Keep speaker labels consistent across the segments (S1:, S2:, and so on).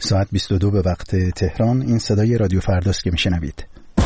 S1: ساعت 22 به وقت تهران. این صدای رادیو فرداست که میشنوید.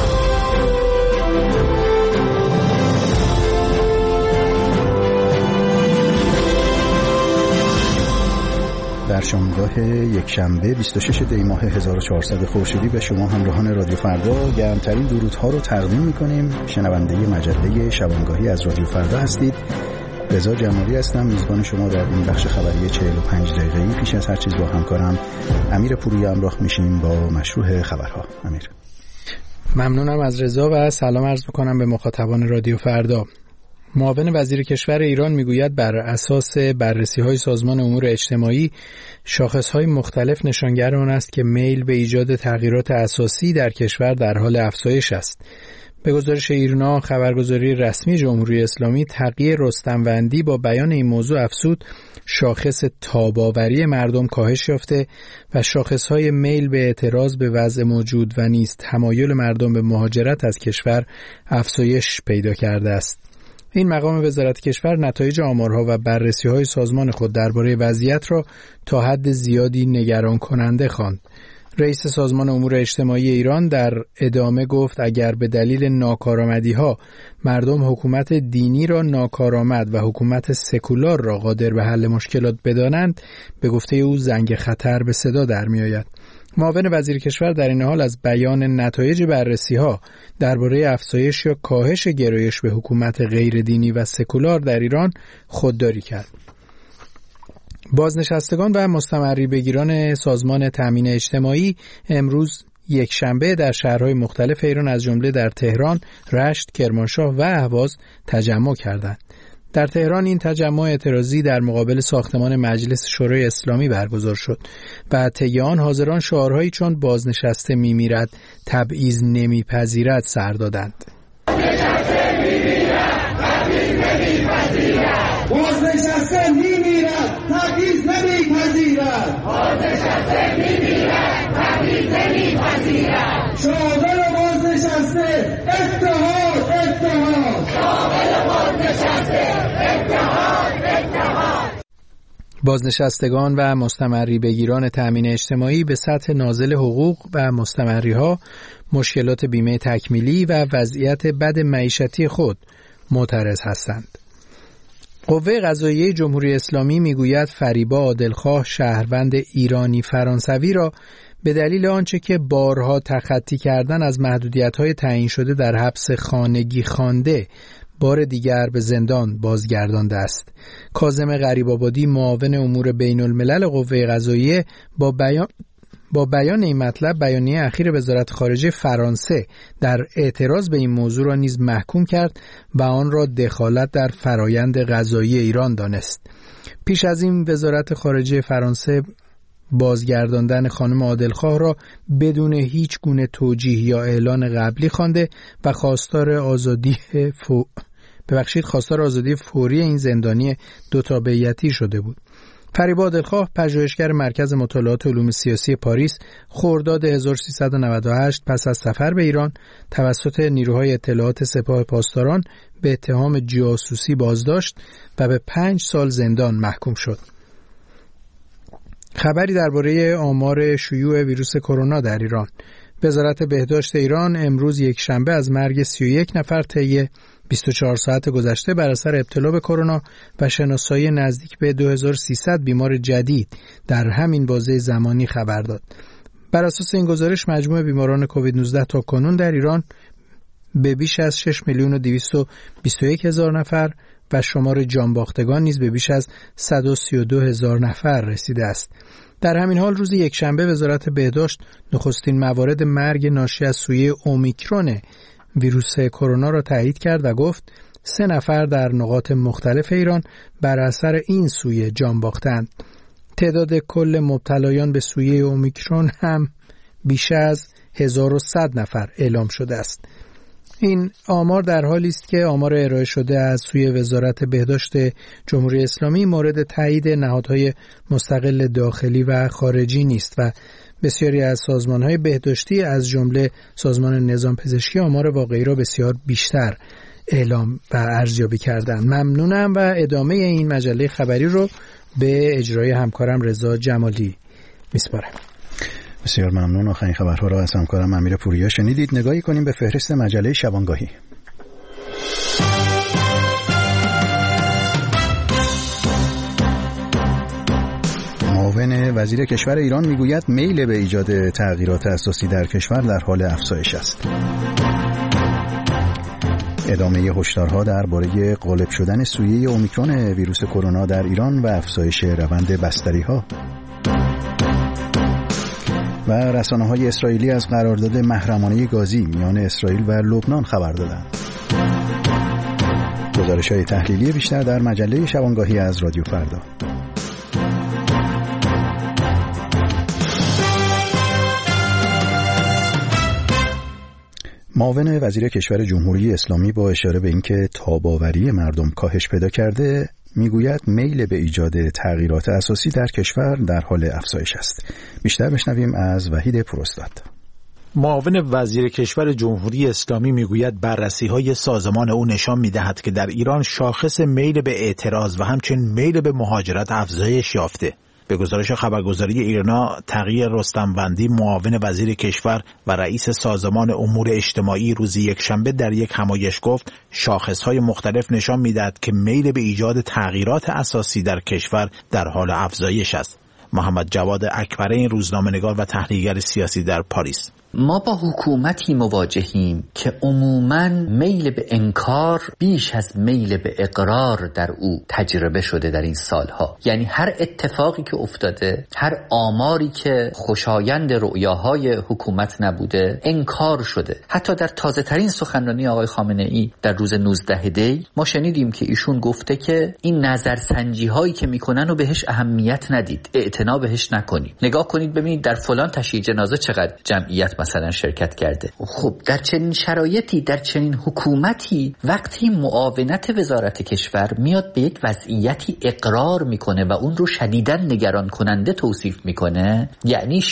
S1: در شامگاه یکشنبه 26 دی ماه 1400 خورشیدی به شما همراهان رادیو فردا گرمترین درودها رو تقدیم می‌کنیم. شنونده مجله شبانگاهی از رادیو فردا هستید. رضا جمالی هستم، میزبان شما در این بخش خبری 45 دقیقه‌ای. پیش از هر چیز با همکارم امیر پوری همراه میشیم با مشروع خبرها. امیر.
S2: ممنونم از رضا و سلام عرض می‌کنم به مخاطبان رادیو فردا. معاون وزیر کشور ایران میگوید بر اساس بررسی‌های سازمان امور اجتماعی شاخص‌های مختلف نشانگر آن است که میل به ایجاد تغییرات اساسی در کشور در حال افزایش است. به گزارش ایرنا، خبرگزاری رسمی جمهوری اسلامی تقی رستموندی با بیان این موضوع افزود شاخص تاب‌آوری مردم کاهش یافته و شاخص‌های میل به اعتراض به وضع موجود و نیز تمایل مردم به مهاجرت از کشور افزایش پیدا کرده است. این مقام وزارت کشور نتایج آمارها و بررسی‌های سازمان خود درباره وضعیت را تا حد زیادی نگران کننده خواند. رئیس سازمان امور اجتماعی ایران در ادامه گفت اگر به دلیل ناکارآمدی‌ها مردم حکومت دینی را ناکارآمد و حکومت سکولار را قادر به حل مشکلات بدانند، به گفته او زنگ خطر به صدا در می‌آید. معاون وزیر کشور در این حال از بیان نتایج بررسی‌ها درباره افزایش یا کاهش گرایش به حکومت غیر دینی و سکولار در ایران خودداری کرد. بازنشستگان و مستمری بگیران سازمان تامین اجتماعی امروز یکشنبه در شهرهای مختلف ایران از جمله در تهران، رشت، کرمانشاه و اهواز تجمع کردند. در تهران این تجمع اعتراضی در مقابل ساختمان مجلس شورای اسلامی برگزار شد و طی آن حاضران شعارهایی چون بازنشسته میمیرد، تبعیض نمیپذیرد سر دادند.
S3: بازنشسته میمیرد، تبعیض نمیپذیرد. بازنشسته میمیرد، تبعیض نمیپذیرد. شاغل بازنشسته اتحاد، اتحاد. شاغل بازنشسته اتحاد، اتحاد.
S2: بازنشستگان و مستمری بگیران تامین اجتماعی به سطح نازل حقوق و مستمریها، مشکلات بیمه تکمیلی و وضعیت بد معیشتی خود معترض هستند. قوه قضاییه جمهوری اسلامی میگوید فریبا عادلخواه شهروند ایرانی فرانسوی را به دلیل آنچه که بارها تخطی کردن از محدودیت‌های تعیین شده در حبس خانگی خوانده بار دیگر به زندان بازگردانده است. کاظم غریب‌آبادی معاون امور بین الملل قوه قضاییه با بیان این مطلب بیانیه اخیر وزارت خارجه فرانسه در اعتراض به این موضوع را نیز محکوم کرد و آن را دخالت در فرایند قضایی ایران دانست. پیش از این وزارت خارجه فرانسه بازگرداندن خانم عادلخواه را بدون هیچ گونه توجیه یا اعلان قبلی خوانده و خواستار آزادی فوری این زندانی دو تابعیتی شده بود. فریبا عادلخواه پژوهشگر مرکز مطالعات علوم سیاسی پاریس خرداد 1398 پس از سفر به ایران توسط نیروهای اطلاعات سپاه پاسداران به اتهام جاسوسی بازداشت و به 5 سال زندان محکوم شد. خبری درباره آمار شیوع ویروس کرونا در ایران. وزارت بهداشت ایران امروز یکشنبه از مرگ 31 نفر طی 24 ساعت گذشته بر اثر ابتلا به کرونا و شناسایی نزدیک به 2300 بیمار جدید در همین بازه زمانی خبر داد. بر اساس این گزارش مجموع بیماران کووید 19 تا کنون در ایران به بیش از 6,221,000 نفر و شمار جانباختگان نیز به بیش از 132,000 نفر رسیده است. در همین حال روز یکشنبه وزارت بهداشت نخستین موارد مرگ ناشی از سویه اومیکرون ویروس کرونا را تایید کرد و گفت 3 نفر در نقاط مختلف ایران بر اثر این سویه جان باختند. تعداد کل مبتلایان به سویه اومیکرون هم بیش از 1100 نفر اعلام شده است. این آمار در حالی است که آمار ارائه شده از سوی وزارت بهداشت جمهوری اسلامی مورد تایید نهادهای مستقل داخلی و خارجی نیست و بسیاری از سازمان‌های بهداشتی از جمله سازمان نظام پزشکی آمار واقعی را بسیار بیشتر اعلام و ارزیابی کردند. ممنونم و ادامه این مجله خبری رو به اجرای همکارم رضا جمالی میسپارم.
S1: بسیار ممنون. آخرین خبرها را از همکارم امیر پوریا شنیدید. نگاهی کنیم به فهرست مجله شبانگاهی. معاون وزیر کشور ایران میگوید میل به ایجاد تغییرات اساسی در کشور در حال افزایش است. ادامه هشدارها درباره غالب شدن سویه اومیکرون ویروس کرونا در ایران و افزایش روند بستری‌ها. و رسانه‌های اسرائیلی از قرارداد محرمانه گازی میان اسرائیل و لبنان خبر دادند. گزارش‌های تحلیلی بیشتر در مجله شبانگاهی از رادیو فردا. معاون وزیر کشور جمهوری اسلامی با اشاره به اینکه تاب‌آوری مردم کاهش پیدا کرده میگوید میل به ایجاد تغییرات اساسی در کشور در حال افزایش است. بیشتر بشنویم از وحید پروستاد.
S4: معاون وزیر کشور جمهوری اسلامی میگوید بررسی‌های سازمان او نشان می‌دهد که در ایران شاخص میل به اعتراض و همچنین میل به مهاجرت افزایش یافته. به گزارش خبرگزاری ایرنا، تقی رستموندی معاون وزیر کشور و رئیس سازمان امور اجتماعی روز یکشنبه در یک همایش گفت شاخص‌های مختلف نشان می‌دهد که میل به ایجاد تغییرات اساسی در کشور در حال افزایش است. محمد جواد اکبرین، روزنامه‌نگار و تحلیلگر سیاسی در پاریس:
S5: ما با حکومتی مواجهیم که عموماً میل به انکار بیش از میل به اقرار در او تجربه شده در این سالها. یعنی هر اتفاقی که افتاده، هر آماری که خوشایند رؤیاهای حکومت نبوده انکار شده. حتی در تازه ترین سخنرانی آقای خامنه ای در روز 19 دی ما شنیدیم که ایشون گفته که این نظرسنجی هایی که میکنن رو بهش اهمیت ندید، اعتنا بهش نکنید. نگاه کنید ببینید در فلان تشییع جنازه چقدر جمعیت مثلا شرکت کرده. خب در چنین شرایطی، در چنین حکومتی، وقتی معاونت وزارت کشور میاد به یک وضعیتی اقرار میکنه و اون رو شدیداً نگران کننده توصیف میکنه، یعنی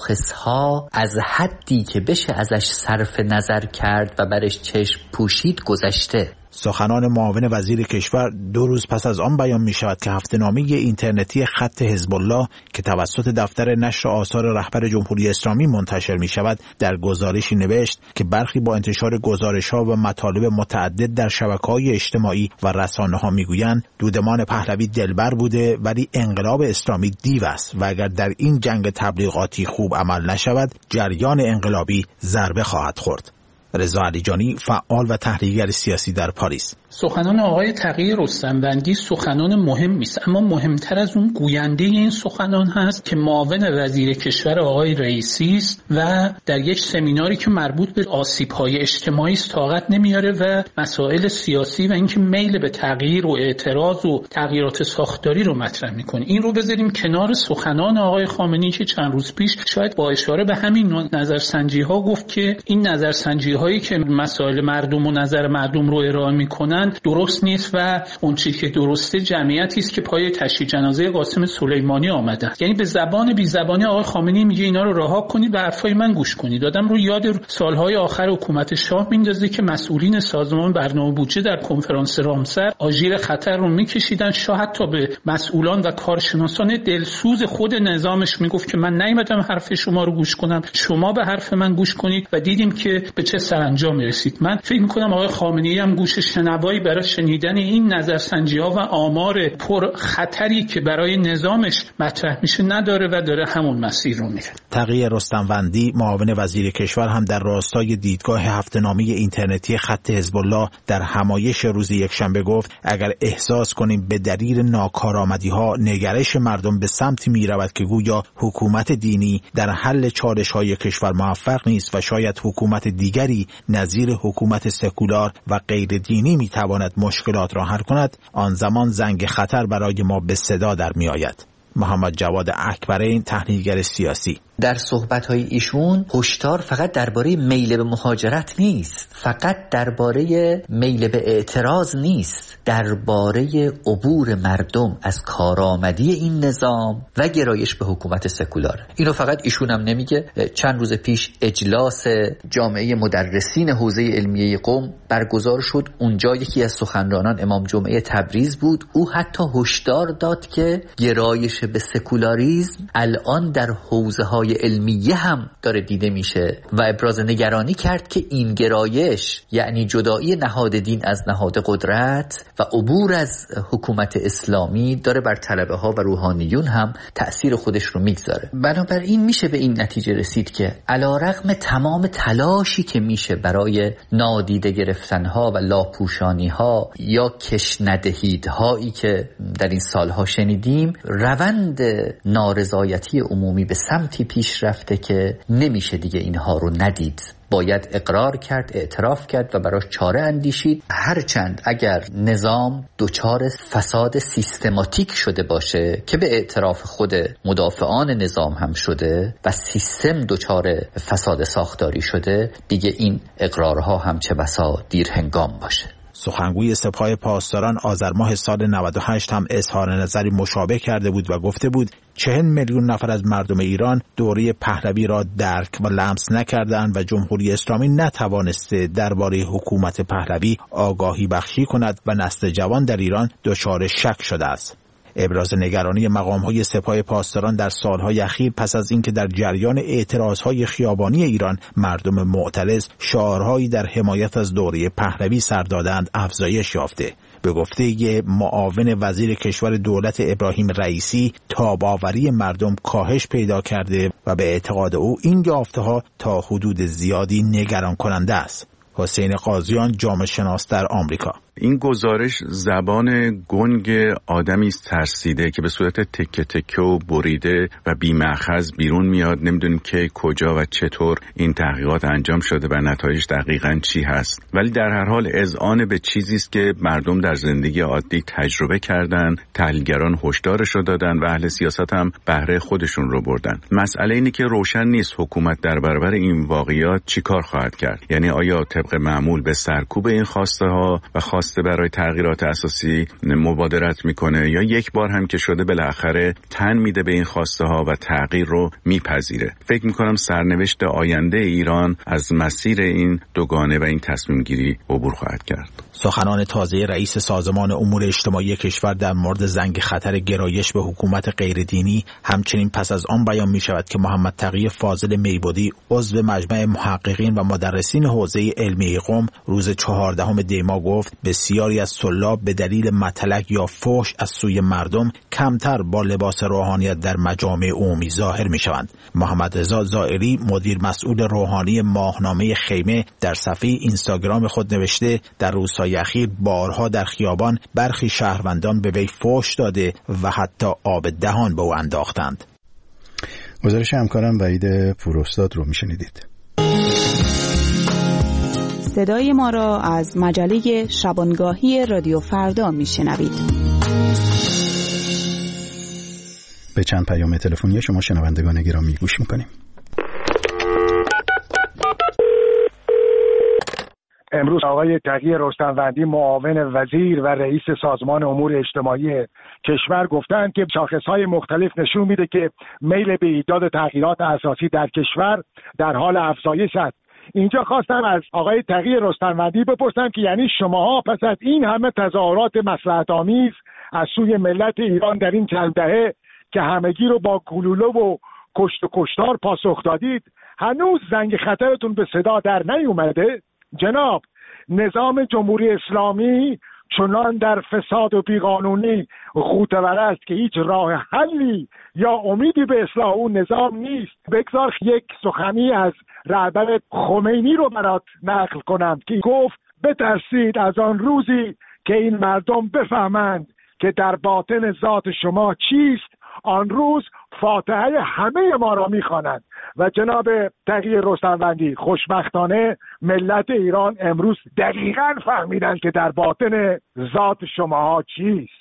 S5: شاخصها از حدی که بشه ازش صرف نظر کرد و برش چشم پوشید گذشته.
S4: سخنان معاون وزیر کشور 2 روز پس از آن بیان می شود که هفته‌نامه اینترنتی خط حزب الله که توسط دفتر نشر آثار رهبر جمهوری اسلامی منتشر می شود در گزارشی نوشت که برخی با انتشار گزارش‌ها و مطالب متعدد در شبکه‌های اجتماعی و رسانه‌ها می‌گویند دودمان پهلوی دلبر بوده ولی انقلاب اسلامی دیو است و اگر در این جنگ تبلیغاتی خوب عمل نشود جریان انقلابی ضربه خواهد خورد. رضا علیجانی، فعال و تحلیلگر سیاسی در پاریس:
S6: سخنان آقای تقی رستموندی سخنان مهمی است، اما مهمتر از اون گوینده این سخنان هست که معاون وزیر کشور آقای رئیسی است و در یک سمیناری که مربوط به آسیب‌های اجتماعی است طاقت نمیاره و مسائل سیاسی و اینکه میل به تغییر و اعتراض و تغییرات ساختاری رو مطرح میکنه. این رو بذاریم کنار سخنان آقای خامنه‌ای که چند روز پیش شاید با اشاره به همین نظرسنجی‌ها گفت که این نظرسنجی‌هایی که مسائل مردم و نظر مردم رو ارائه میکنن درست نیست و اون چیزی که درسته جمعیتی است که پای تشییع جنازه قاسم سلیمانی آمدن. یعنی به زبان بی زبانی آقای خامنه‌ای میگه اینا رو رها کنید و حرفای من گوش کنید. آدم رو یاد سالهای آخر حکومت شاه میندازه که مسئولین سازمان برنامه بودجه در کنفرانس رامسر آژیر خطر رو میکشیدن. شاه حتی به مسئولان و کارشناسان دلسوز خود نظامش میگفت که من نیومدم حرف شما رو گوش کنم، شما به حرف من گوش کنید و دیدیم که به چه سرانجام رسید. من فکر میکنم آقای خامنه‌ای هم گوش شنوایی برای شنیدن این نظرسنجی‌ها و آمار پر خطری که برای نظامش مطرح میشه نداره و داره همون مسیر رو میره.
S4: تقی رستموندی، معاون وزیر کشور، هم در راستای دیدگاه هفته‌نامه اینترنتی خط حزب الله در همایش روز یکشنبه گفت اگر احساس کنیم به دلیل ناکارآمدی‌ها نگرش مردم به سمتی میرود که گویا حکومت دینی در حل چالش‌های کشور موفق نیست و شاید حکومت دیگری نظیر حکومت سکولار و غیر دینی میتواند مشکلات را حل کند، آن زمان زنگ خطر برای ما به صدا در می آید. محمد جواد اکبرین، تحلیلگر سیاسی:
S5: در صحبت‌های ایشون هشدار فقط درباره میل به مهاجرت نیست، فقط درباره میل به اعتراض نیست، درباره عبور مردم از کارآمدی این نظام و گرایش به حکومت سکولار. اینو فقط ایشون هم نمیگه. چند روز پیش اجلاس جامعه مدرسین حوزه علمیه قم برگزار شد. اونجا یکی از سخنرانان امام جمعه تبریز بود. او حتی هشدار داد که گرایش به سکولاریسم الان در حوزه‌های های علمیه هم داره دیده میشه و ابراز نگرانی کرد که این گرایش، یعنی جدایی نهاد دین از نهاد قدرت و عبور از حکومت اسلامی، داره بر طلبه ها و روحانیون هم تأثیر خودش رو میگذاره. بنابراین میشه به این نتیجه رسید که علیرغم تمام تلاشی که میشه برای نادیده گرفتن ها و لاپوشانی ها یا کشندهیدهایی که در این سالها شنیدیم، روند نارضایتی عمومی به سمتی پیش رفته که نمیشه دیگه اینها رو ندید. باید اقرار کرد، اعتراف کرد و براش چاره اندیشید. هرچند اگر نظام دچار فساد سیستماتیک شده باشه که به اعتراف خود مدافعان نظام هم شده و سیستم دچار فساد ساختاری شده، دیگه این اقرارها هم چه بسا دیر هنگام باشه.
S4: سخنگوی سپاه پاسداران آذر ماه سال 98 هم اظهار نظری مشابه کرده بود و گفته بود 40 میلیون نفر از مردم ایران دوره پهلوی را درک و لمس نکردند و جمهوری اسلامی نتوانسته درباره حکومت پهلوی آگاهی بخشی کند و نسل جوان در ایران دچار شک شده است. ابراز نگرانی مقام‌های سپاه پاسداران در سالهای اخیر پس از اینکه در جریان اعتراضهای خیابانی ایران مردم معترض شعارهایی در حمایت از دوره پهلوی سر دادند افزایش یافته. به گفته معاون وزیر کشور دولت ابراهیم رئیسی، تاب‌آوری مردم کاهش پیدا کرده و به اعتقاد او این یافته‌ها تا حدود زیادی نگران کننده است. حسین قاضیان، جامعه شناس در آمریکا:
S7: این گزارش زبان گنگ آدمی ترسیده که به صورت تکه تکه و بریده و بی‌مأخذ بیرون میاد. نمیدونیم که کجا و چطور این تحقیقات انجام شده و نتایج دقیقاً چی هست، ولی در هر حال اذعان به چیزی است که مردم در زندگی عادی تجربه کردن، تحلیلگران هشدارش رو دادن و اهل سیاست هم بهره خودشون رو بردن. مسئله اینه که روشن نیست حکومت در برابر این واقعیات چیکار خواهد کرد. یعنی آیا طبق معمول به سرکوب این خواسته ها و برای تغییرات اساسی مبادرت میکنه، یا یک بار هم که شده بالاخره تن میده به این خواسته ها و تغییر رو میپذیره. فکر میکنم سرنوشت آینده ایران از مسیر این دوگانه و این تصمیم گیری عبور خواهد کرد.
S4: سخنان تازه رئیس سازمان امور اجتماعی کشور در مورد زنگ خطر گرایش به حکومت غیردینی همچنین پس از آن بیان می شود که محمد تقی فاضل میبودی، عضو مجمع محققین و مدرسین حوزه علمی قم، روز 14 دی ماه گفت بسیاری از طلاب به دلیل مطلق یا فحش از سوی مردم کمتر با لباس روحانیت در مجامع عمومی ظاهر می شوند. محمد رضا زائری، مدیر مسئول روحانی ماهنامه خیمه، در صفحه اینستاگرام خود نوشته در روزهای اخیر بارها در خیابان برخی شهروندان به وی فحش داده و حتی آب دهان به او انداختند.
S1: گزارش همکارم وحید پوراستاد رو میشنیدید.
S8: صدای ما را از مجله شبانگاهی رادیو فردا میشنوید.
S1: به چند پیام تلفنی شما شنوندگان گرامی گوش میکنیم.
S9: امروز آقای تقی رستموندی، معاون وزیر و رئیس سازمان امور اجتماعی کشور، گفتند که شاخصهای مختلف نشون میده که میل به ایجاد تغییرات اساسی در کشور در حال افزایش است. اینجا خواستم از آقای تقی رستموندی بپرسم که یعنی شماها پس از این همه تظاهرات مصلحت آمیز از سوی ملت ایران در این چند دهه که همگی رو با گلوله و کشت و کشتار پاسخ دادید، هنوز زنگ خطرتون به صدا در نیومده؟ جناب، نظام جمهوری اسلامی چنان در فساد و بیقانونی غوطه‌ور است که هیچ راه حلی یا امیدی به اصلاح اون نظام نیست. بگذار یک سخنی از رهبر خمینی رو برات نقل کنم که گفت بترسید از آن روزی که این مردم بفهمند که در باطن ذات شما چیست، آن روز فاتحه همه ما را میخوانند. و جناب تقی رستموندی، خوشبختانه ملت ایران امروز دقیقاً فهمیدن که در باطن ذات شما چیست.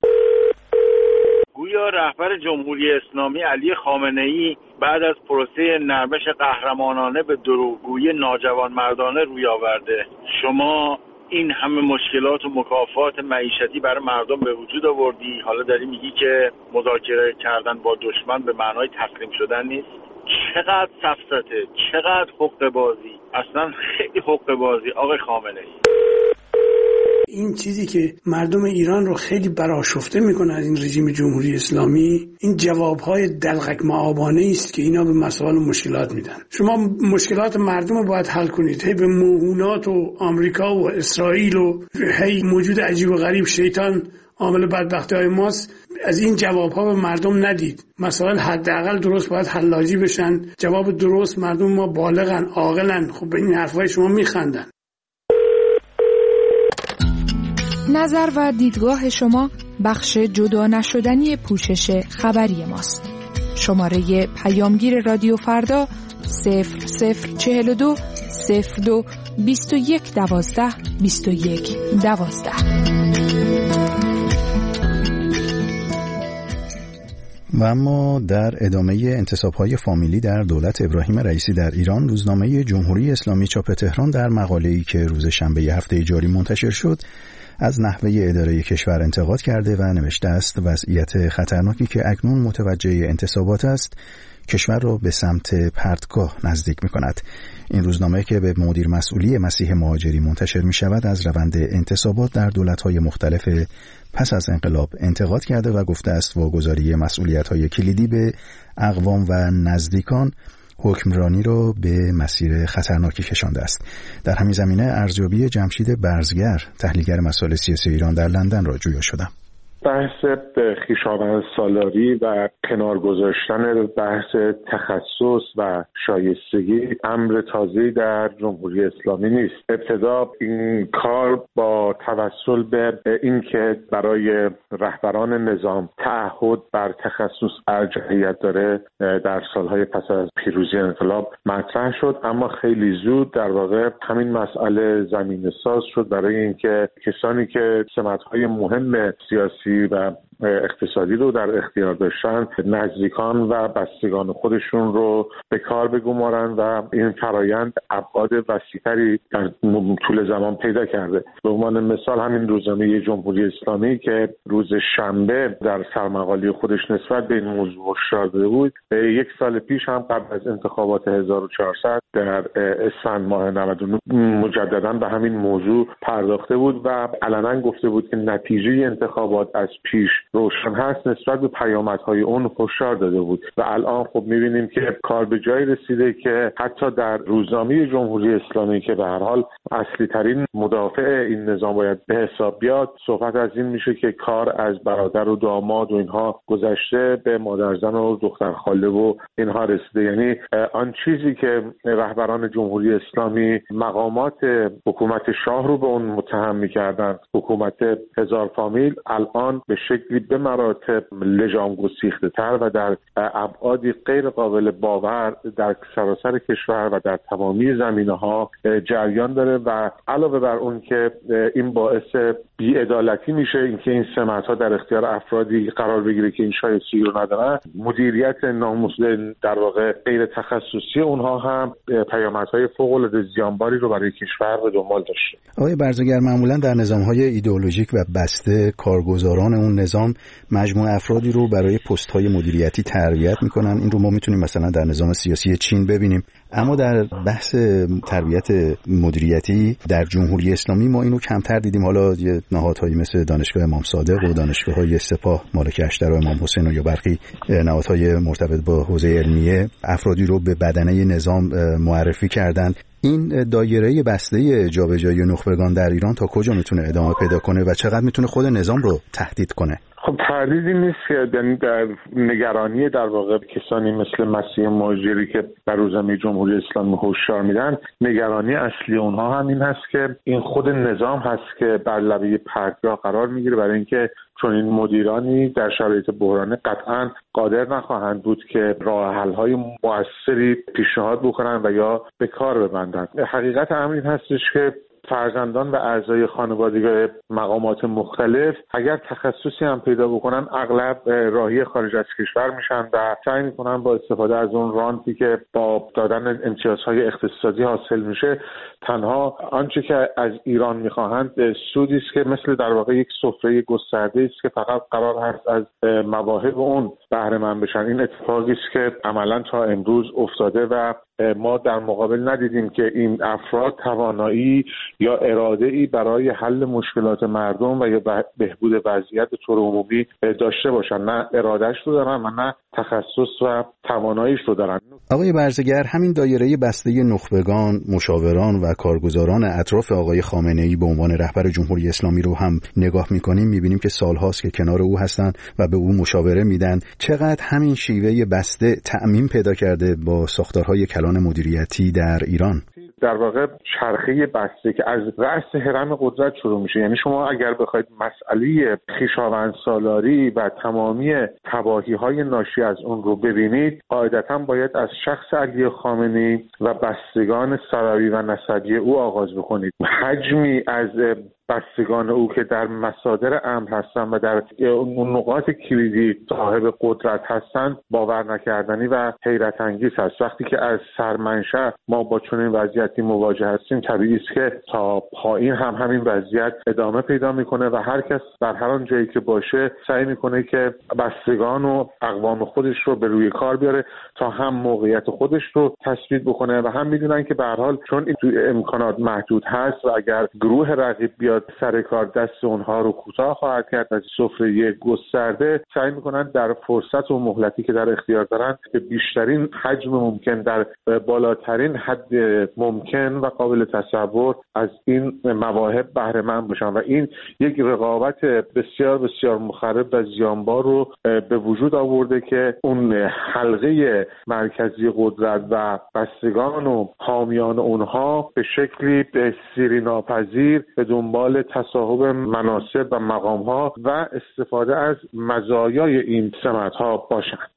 S10: گویا رهبر جمهوری اسلامی علی خامنه‌ای بعد از پروسه نرمش قهرمانانه به دروغگویی ناجوانمردانه روی آورده. شما این همه مشکلات و مکافات معیشتی برای مردم به وجود آوردی، حالا داری میگی که مذاکره کردن با دشمن به معنای تسلیم شدن نیست. چقدر سفسطه، چقدر حقه بازی، اصلا خیلی حقه بازی آقای خامنه‌ای.
S11: این چیزی که مردم ایران رو خیلی برآشفته میکنه از این رژیم جمهوری اسلامی، این جوابهای دلغک معابانه است که اینا به مسائل و مشکلات میدن. شما مشکلات مردم رو باید حل کنید، هی به موهونات و آمریکا و اسرائیل و هی موجود عجیب و غریب شیطان عامل بدبختی‌های ماست، از این جواب‌ها به مردم ندید. مثلا حداقل درست باید حلاجی بشن، جواب درست، مردم ما بالغن، عاقلن. خب به این حرفای شما میخندن.
S12: نظر و دیدگاه شما بخش جدا نشدنی پوشش خبری ماست. شماره پیامگیر رادیو فردا 0042 02 21 12 21 12.
S1: و اما در ادامه انتصاب‌های فامیلی در دولت ابراهیم رئیسی در ایران، روزنامه جمهوری اسلامی چاپ تهران در مقاله‌ای که روز شنبه هفته جاری منتشر شد از نحوه اداره کشور انتقاد کرده و نوشته است وضعیت خطرناکی که اکنون متوجه انتصابات است کشور را به سمت پرتگاه نزدیک می‌کند. این روزنامه که به مدیر مسئولی مسیح مهاجری منتشر می‌شود از روند انتصابات در دولت‌های مختلف پس از انقلاب انتقاد کرده و گفته است واگذاری مسئولیت‌های کلیدی به اقوام و نزدیکان حکمرانی را به مسیر خطرناکی کشانده است. در همین زمینه ارزیابی جمشید برزگر، تحلیلگر مسائل سیاسی ایران در لندن را جویا شدم.
S13: بحث خویشاوند سالاری و کنار گذاشتن بحث تخصص و شایستگی امر تازه‌ای در جمهوری اسلامی نیست. ابتدا این کار با توسل به این که برای رهبران نظام تعهد بر تخصص ارجحیت داره در سالهای پس از پیروزی انقلاب مطرح شد، اما خیلی زود در واقع همین مسئله زمینه‌ساز شد برای اینکه کسانی که سمت‌های مهم سیاسی و اقتصادی رو در اختیار داشتن نزدیکان و بستگان خودشون رو به کار بگمارن و این فرایند ابعاد وسیع‌تری در طول زمان پیدا کرده. به عنوان مثال همین روزنامه جمهوری اسلامی که روز شنبه در سرمقاله خودش نسبت به این موضوع هشدار داده بود، یک سال پیش هم قبل از انتخابات 1400 در اسفند ماه 99 مجددا به همین موضوع پرداخته بود و علنا گفته بود که نتیجه انتخابات از پیش روشن هست، نسبت به پیامدهای اون هشدار داده بود و الان خب می‌بینیم که کار به جایی رسیده که حتی در روزنامه جمهوری اسلامی که به هر حال اصلی ترین مدافع این نظام باید به حساب بیاد، صحبت از این میشه که کار از برادر و داماد و اینها گذشته به مادرزن و دختر خاله و اینها رسیده. یعنی آن چیزی که رهبران جمهوری اسلامی مقامات حکومت شاه رو به اون متهم می‌کردند، حکومت هزار فامیل، الان به شکلی به مراتب لجام گسیخته تر و در ابعادی غیر قابل باور در سراسر کشور و در تمامی زمینه‌ها جریان داره و علاوه بر اون که این باعث بی‌عدالتی میشه، اینکه این سمت‌ها در اختیار افرادی قرار بگیره که این شایستگی رو ندارن، مدیریت نامسئول در واقع غیر تخصصی اونها هم پیامدهای فوق‌العاده زیانباری رو برای کشور به دنبال داشته.
S1: آقای برزگر، معمولا در نظام‌های ایدئولوژیک و بسته کارگزاران اون نظام مجموعه افرادی رو برای پست‌های مدیریتی تربیت می‌کنن. این رو ما می‌تونیم مثلا در نظام سیاسی چین ببینیم، اما در بحث تربیت مدیریتی در جمهوری اسلامی ما اینو کمتر دیدیم. حالا یه نهادهایی مثل دانشگاه امام صادق و دانشگاه‌های سپاه مالک اشتر و امام حسین و یا برخی نهادهای مرتبط با حوزه علمیه افرادی رو به بدنه نظام معرفی کردند. این دایره بسته جابجایی نخبگان در ایران تا کجا میتونه ادامه پیدا کنه و چقدر میتونه خود نظام رو تهدید کنه؟
S13: خب تردیدی نیست که در نگرانی در واقع کسانی مثل مسیح مهاجری که در روزنامه جمهوری اسلامی هشدار میدن، نگرانی اصلی اونها هم این هست که این خود نظام هست که بر لبه پرتگاه قرار میگیره، برای اینکه چون این مدیرانی در شرایط بحرانی قطعا قادر نخواهند بود که راه حل‌های مؤثری پیشنهاد بکنن و یا به کار ببندن. حقیقت امر این هستش که فرزندان و اعضای خانوادگی مقامات مختلف اگر تخصصی هم پیدا بکنن اغلب راهی خارج از کشور میشن و سعی میکنن با استفاده از اون رانتی که با دادن امتیازهای اقتصادی حاصل میشه، تنها آنچه که از ایران میخواهند سودی است که مثل در واقع یک سفره گسترده است که فقط قرار هست از مواهب اون بهره مند بشن. این اتفاقی است که عملاً تا امروز افتاده و ما در مقابل ندیدیم که این افراد توانایی یا اراده‌ای برای حل مشکلات مردم و یا بهبود وضعیت طور عمومی داشته باشن. نه ارادهش رو دارن و نه تخصص و تواناییش رو دارن.
S1: آقای برزگر، همین دایره بسته نخبگان، مشاوران و کارگزاران اطراف آقای خامنه‌ای به عنوان رهبر جمهوری اسلامی رو هم نگاه می‌کنیم، می‌بینیم که سال‌هاست که کنار او هستن و به او مشاوره میدن. چقدر همین شیوه بسته تعمیم پیدا کرده با ساختارهای کلان مدیریتی در ایران؟
S13: در واقع چرخه بسته که از رأس هرم قدرت شروع میشه. یعنی شما اگر بخواید مسئله خویشاوندسالاری و تمامی تباهی‌های ناشی از اون رو ببینید، قاعدتاً باید از شخص علی خامنه‌ای و بستگان سروی و نسبی او آغاز بکنید. حجمی از بستگان او که در مصادر امر هستند و در نقاط کلیدی صاحب قدرت هستند باور نکردنی و حیرت انگیز است. وقتی که از سرمنشأ ما با چنین وضعیتی مواجه هستیم، طبیعی است که تا پایین هم همین وضعیت ادامه پیدا میکنه و هر کس در هر آن جایی که باشه سعی میکنه که بستگان و اقوام خودش رو به روی کار بیاره تا هم موقعیت خودش رو تثبیت بکنه و هم میدونن که به هر حال چون این امکانات محدود هست و اگر گروه رقیب بیاد سر کار دست اونها رو کوتاه خواهد کرد و سفره گسترده سعی میکنن در فرصت و مهلتی که در اختیار دارن به بیشترین حجم ممکن در بالاترین حد ممکن و قابل تصور از این مواهب بهره مند باشن و این یک رقابت بسیار بسیار مخرب و زیانبار رو به وجود آورده که اون حلقه مرکزی قدرت و بستگان و حامیان اونها به شکلی سیری ناپذیر به دنبال تصاحب مناصب و مقام‌ها و استفاده از مزایای این سمت‌ها باشند.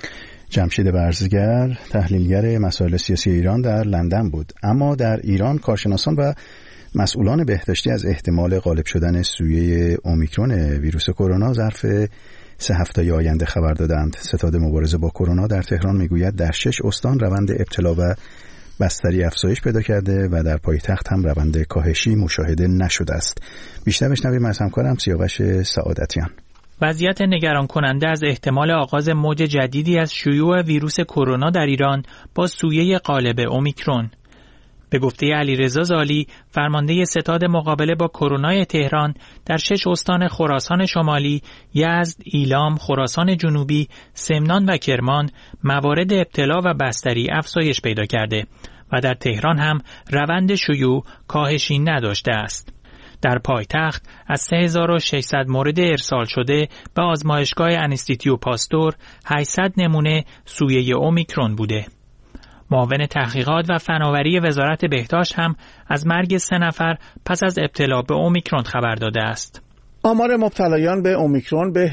S1: جمشید برزگر، تحلیلگر مسائل سیاسی ایران، در لندن بود. اما در ایران کارشناسان و مسئولان بهداشتی از احتمال غالب شدن سویه اومیکرون ویروس کرونا ظرف 3 هفته آینده خبر دادند. ستاد مبارزه با کرونا در تهران میگوید در 6 استان روند ابتلا و بستری افزایش پیدا کرده و در پایتخت هم روند کاهشی مشاهده نشده است. بیشتر بشنویم از همکارم سیاوش سعادتیان.
S14: وضعیت نگران کننده از احتمال آغاز موج جدیدی از شیوع ویروس کرونا در ایران با سویه غالب اومیکرون. به گفته علیرضا زالی، فرمانده ستاد مقابله با کرونا تهران، در 6 استان خراسان شمالی، یزد، ایلام، خراسان جنوبی، سمنان و کرمان موارد ابتلا و بستری افزایش پیدا کرده و در تهران هم روند شیوع کاهشی نداشته است. در پایتخت از 3600 مورد ارسال شده به آزمایشگاه انستیتیو پاستور 800 نمونه سویه اومیکرون بوده. معاون تحقیقات و فناوری وزارت بهداشت هم از مرگ 3 نفر پس از ابتلا به اومیکرون خبر داده است.
S15: آمار مبتلایان به اومیکرون به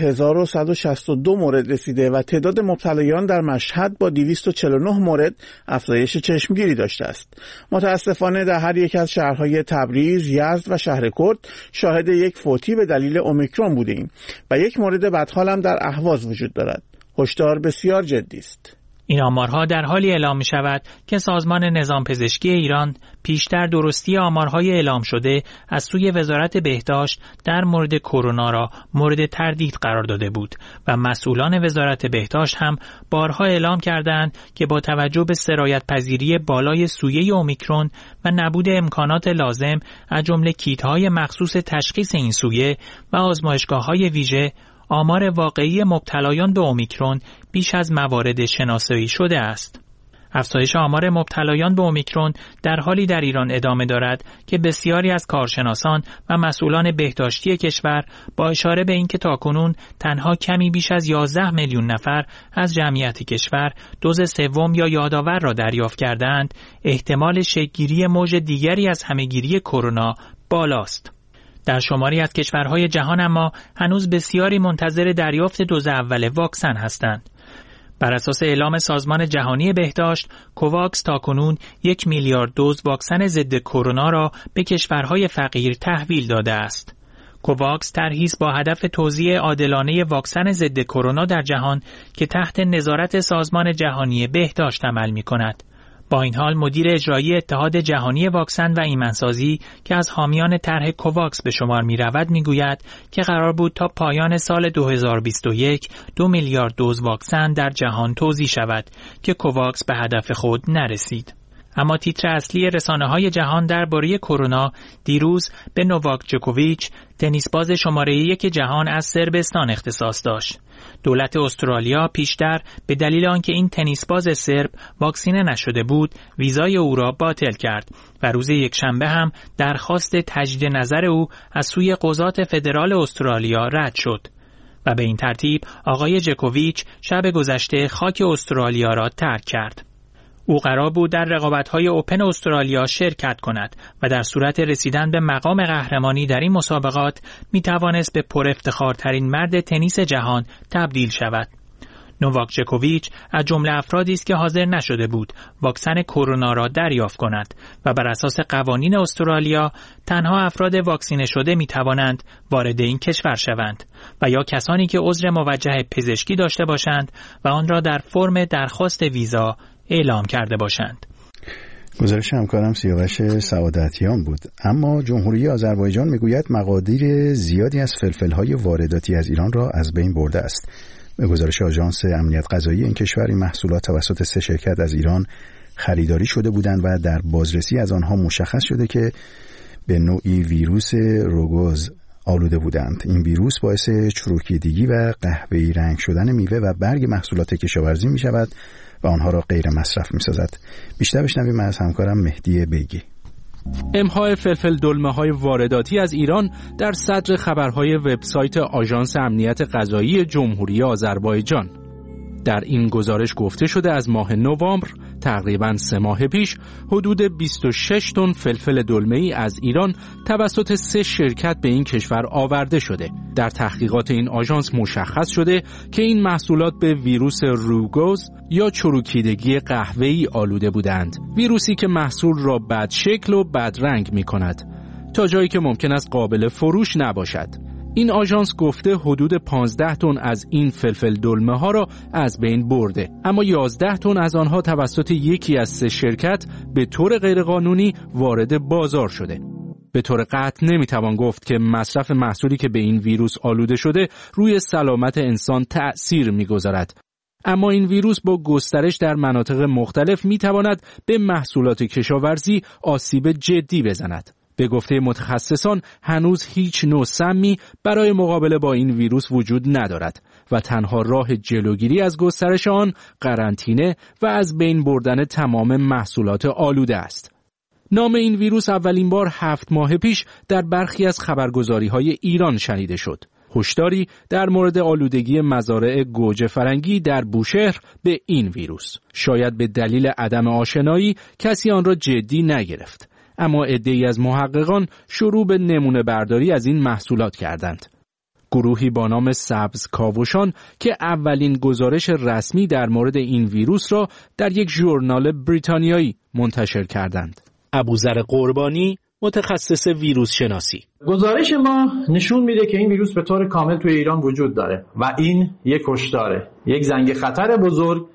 S15: 1162 مورد رسیده و تعداد مبتلایان در مشهد با 249 مورد افزایش چشمگیری داشته است. متاسفانه در هر یک از شهرهای تبریز، یزد و شهرکرد شاهد یک فوتی به دلیل اومیکرون بودیم و یک مورد بدحال هم در اهواز وجود دارد. هشدار بسیار جدی است.
S14: این آمارها در حالی اعلام می شود که سازمان نظام پزشکی ایران پیشتر درستی آمارهای اعلام شده از سوی وزارت بهداشت در مورد کرونا را مورد تردید قرار داده بود و مسئولان وزارت بهداشت هم بارها اعلام کردند که با توجه به سرایت پذیری بالای سویه اومیکرون و نبود امکانات لازم از جمله کیت‌های مخصوص تشخیص این سویه و آزمایشگاه‌های ویژه، آمار واقعی مبتلایان به اومیکرون بیش از موارد شناسایی شده است. افزایش آمار مبتلایان به اومیکرون در حالی در ایران ادامه دارد که بسیاری از کارشناسان و مسئولان بهداشتی کشور با اشاره به اینکه تاکنون تنها کمی بیش از 11 میلیون نفر از جمعیت کشور دوز سوم یا یادآور را دریافت کردند، احتمال شکل‌گیری موج دیگری از همه‌گیری کرونا بالاست. در شماری از کشورهای جهان اما هنوز بسیاری منتظر دریافت دوز اول واکسن هستند. بر اساس اعلام سازمان جهانی بهداشت، کوواکس تاکنون 1 میلیارد دوز واکسن ضد کرونا را به کشورهای فقیر تحویل داده است. کوواکس طرحی است با هدف توزیع عادلانه واکسن ضد کرونا در جهان که تحت نظارت سازمان جهانی بهداشت عمل می‌کند. با این حال مدیر اجرایی اتحاد جهانی واکسن و ایمنسازی که از حامیان طرح کوواکس به شمار می‌رود می‌گوید که قرار بود تا پایان سال 2021 2 میلیارد دوز واکسن در جهان توزیع شود که کوواکس به هدف خود نرسید. اما تیتر اصلی رسانه‌های جهان درباره کرونا دیروز به نوواک جوکوویچ، تنیسباز شماره 1 جهان از صربستان اختصاص داشت. دولت استرالیا پیشتر به دلیل آنکه این تنیسباز سرب واکسینه نشده بود، ویزای او را باطل کرد و روز یکشنبه هم درخواست تجدید نظر او از سوی قضات فدرال استرالیا رد شد. و به این ترتیب آقای جوکوویچ شب گذشته خاک استرالیا را ترک کرد. او قرار بود در رقابت‌های اوپن استرالیا شرکت کند و در صورت رسیدن به مقام قهرمانی در این مسابقات می‌توانست به پرافتخارترین مرد تنیس جهان تبدیل شود. نوواک جوکوویچ از جمله افرادی است که حاضر نشده بود واکسن کرونا را دریافت کند و بر اساس قوانین استرالیا تنها افراد واکسینه شده می‌توانند وارد این کشور شوند و یا کسانی که عذر موجه پزشکی داشته باشند و آن را در فرم درخواست ویزا اعلام کرده باشند.
S1: گزارش همکارم سیاوش سعادتیان بود. اما جمهوری آذربایجان میگوید مقادیر زیادی از فلفل‌های وارداتی از ایران را از بین برده است. به گزارش آژانس امنیت غذایی این کشور این محصولات توسط 3 شرکت از ایران خریداری شده بودند و در بازرسی از آنها مشخص شده که به نوعی ویروس روگوز آلوده بودند. این ویروس باعث چروکیدگی و قهوه‌ای رنگ شدن میوه و برگ محصولات کشاورزی می شود و آنها را غیر مصرف می سازد. بیشتر بشنویم از همکارم مهدی بیگی.
S16: امحاء فلفل دلمه‌های وارداتی از ایران در صدر خبرهای وبسایت آژانس امنیت غذایی جمهوری آذربایجان. در این گزارش گفته شده از ماه نوامبر تقریباً 3 ماه پیش حدود 26 تن فلفل دلمه‌ای از ایران توسط 3 شرکت به این کشور آورده شده. در تحقیقات این آژانس مشخص شده که این محصولات به ویروس روگوز یا چروکیدگی قهوه‌ای آلوده بودند. ویروسی که محصول را بدشکل و بدرنگ می‌کند تا جایی که ممکن است قابل فروش نباشد. این آژانس گفته حدود 15 تن از این فلفل دلمه ها را از بین برده، اما 11 تن از آنها توسط یکی از 3 شرکت به طور غیرقانونی وارد بازار شده. به طور قطع نمیتوان گفت که مصرف محصولی که به این ویروس آلوده شده روی سلامت انسان تأثیر میگذارد. اما این ویروس با گسترش در مناطق مختلف میتواند به محصولات کشاورزی آسیب جدی بزند. به گفته متخصصان هنوز هیچ نوع سمی برای مقابله با این ویروس وجود ندارد و تنها راه جلوگیری از گسترش آن قرنطینه و از بین بردن تمام محصولات آلوده است. نام این ویروس اولین بار 7 ماه پیش در برخی از خبرگزاری‌های ایران شنیده شد. هشداری در مورد آلودگی مزارع گوجه فرنگی در بوشهر به این ویروس. شاید به دلیل عدم آشنایی کسی آن را جدی نگرفت. اما عده‌ای از محققان شروع به نمونه برداری از این محصولات کردند. گروهی با نام سبز کاوشان که اولین گزارش رسمی در مورد این ویروس را در یک ژورنال بریتانیایی منتشر کردند. ابوذر قربانی، متخصص ویروس شناسی:
S17: گزارش ما نشون میده که این ویروس به طور کامل توی ایران وجود داره و این یک هشداره، یک زنگ خطر بزرگ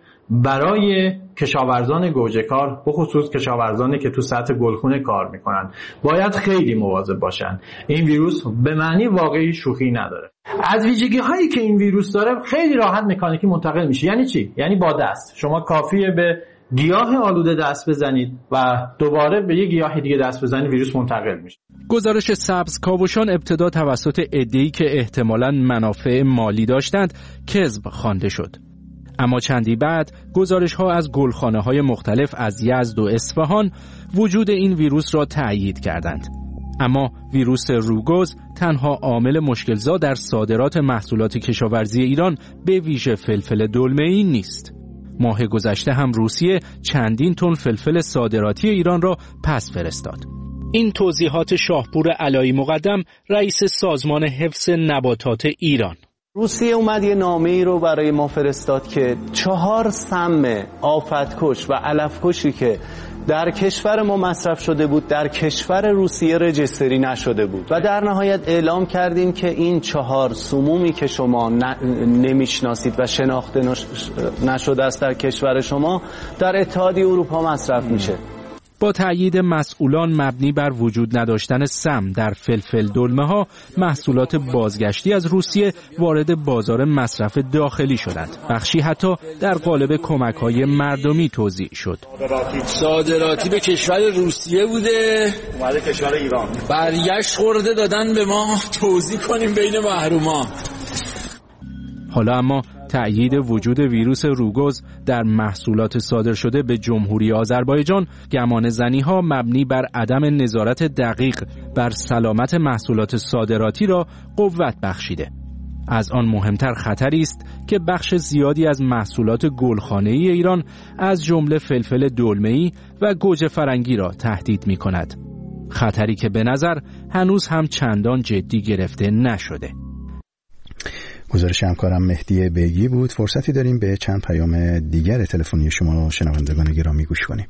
S17: برای کشاورزان گوجه‌کار، به خصوص کشاورزانی که تو سطح گلخونه کار میکنن. باید خیلی مواظب باشن. این ویروس به معنی واقعی شوخی نداره. از ویژگی هایی که این ویروس داره خیلی راحت مکانیکی منتقل میشه. یعنی چی؟ یعنی با دست. شما کافیه به گیاه آلوده دست بزنید و دوباره به یک گیاه دیگه دست بزنید، ویروس منتقل میشه.
S16: گزارش سبز کاوشان ابتدا توسط عده‌ای که احتمالاً منافع مالی داشتند کذب خوانده شد. اما چندی بعد گزارش‌ها از گلخانه‌های مختلف از یزد و اصفهان وجود این ویروس را تأیید کردند. اما ویروس روگوز تنها عامل مشکل‌زا در صادرات محصولات کشاورزی ایران به ویژه فلفل دلمه‌ای نیست. ماه گذشته هم روسیه چندین تن فلفل صادراتی ایران را پس فرستاد. این توضیحات شاهپور علایی مقدم، رئیس سازمان حفظ نباتات ایران.
S18: روسیه اومد یه نامه‌ای رو برای ما فرستاد که 4 سم آفتکش و علفکشی که در کشور ما مصرف شده بود در کشور روسیه رجستری نشده بود و در نهایت اعلام کردیم که این 4 سمومی که شما نمیشناسید و شناخته نشده است در کشور شما در اتحادیه اروپا مصرف میشه.
S16: با تأیید مسئولان مبنی بر وجود نداشتن سم در فلفل دلمه ها، محصولات بازگشتی از روسیه وارد بازار مصرف داخلی شدند. بخشی حتی در قالب کمک‌های مردمی توزیع شد.
S19: صادراتی به کشور روسیه بوده، اومده کشور ایران. برگشت خورده دادن به ما توزیع کنیم بین محرومان.
S16: حالا اما تأیید وجود ویروس روگوز در محصولات صادر شده به جمهوری آذربایجان گمانه‌زنی‌ها مبنی بر عدم نظارت دقیق بر سلامت محصولات صادراتی را قوت بخشیده. از آن مهمتر خطری است که بخش زیادی از محصولات گلخانه‌ای ایران از جمله فلفل دلمه‌ای و گوجه فرنگی را تهدید می‌کند. خطری که به نظر هنوز هم چندان جدی گرفته نشده.
S1: گزارش همکارم مهدی بیگی بود. فرصتی داریم به چند پیام دیگر تلفنی شما شنوندگان گرامی گوش کنیم.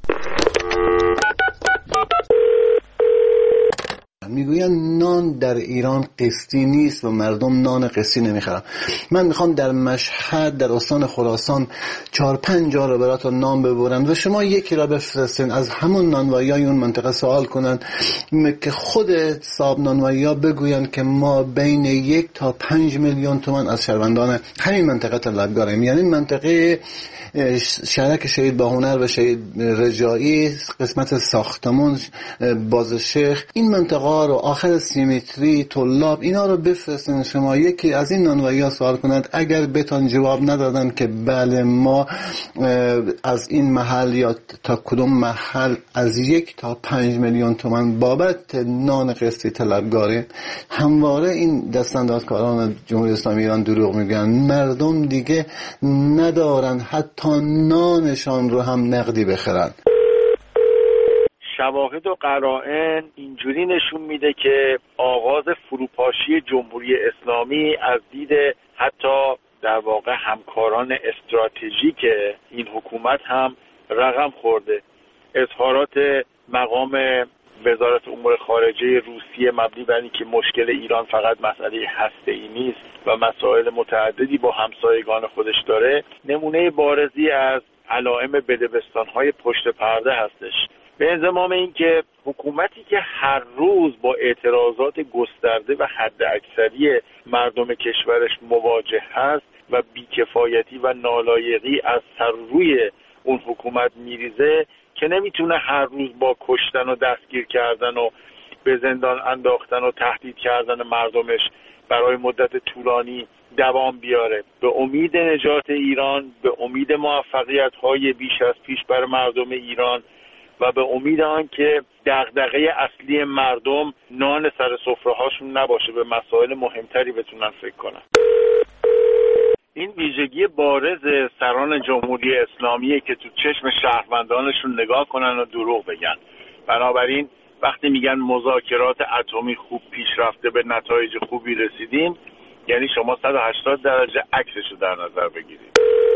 S20: میگوین نان در ایران قسطی نیست و مردم نان قسطی نمیخورن. من میخوام در مشهد در استان خراسان 4-5 جا رو براتون نان ببرن و شما یکی را بفرستین از همون نانوایی اون منطقه سوال کنن که خود صاحب نانوایی ها بگوین که ما بین 1 تا 5 میلیون تومان از شهروندان همین منطقه طلبکاریم. یعنی منطقه شهرک شهید باهنر و شهید رجایی، قسمت ساختمون، بازشیخ، این منطقه رو آخر سیمیتری، طلاب، اینا رو بفرستین شما یکی از این نانوایی ها سوال کنند. اگر بتون جواب ندادن که بله ما از این محل یا تا کدوم محل از 1 تا 5 میلیون تومان بابت نان قسطی طلبکاریم، همواره این دستاندازکاران جمهوری اسلامی ایران دروغ میگن. مردم دیگه ندارن حتی نانشان رو هم نقدی بخرن.
S10: شواهد و قرائن اینجوری نشون میده که آغاز فروپاشی جمهوری اسلامی از دید حتی در واقع همکاران استراتژیک این حکومت هم رقم خورده. اظهارات مقام وزارت امور خارجه روسیه مبنی بر اینکه مشکل ایران فقط مسئله هسته‌ای نیست و مسائل متعددی با همسایگان خودش داره، نمونه بارزی از علائم بدبستان‌های پشت پرده هستش. به انضمام اینکه حکومتی که هر روز با اعتراضات گسترده و حداکثری مردم کشورش مواجه هست و بیکفایتی و نالایقی از سر روی اون حکومت میریزه که نمیتونه هر روز با کشتن و دستگیر کردن و به زندان انداختن و تهدید کردن مردمش برای مدت طولانی دوام بیاره. به امید نجات ایران، به امید موفقیت‌های بیش از پیش بر مردم ایران و به امید آن که دغدغه اصلی مردم نان سر سفره‌هاشون نباشه، به مسائل مهمتری بتونن فکر کنن. این ویژگی بارز سران جمهوری اسلامیه که تو چشم شهروندانشون نگاه کنن و دروغ بگن. بنابراین وقتی میگن مذاکرات اتمی خوب پیش رفته، به نتایج خوبی رسیدیم، یعنی شما 180 درجه عکسشو در نظر بگیرید.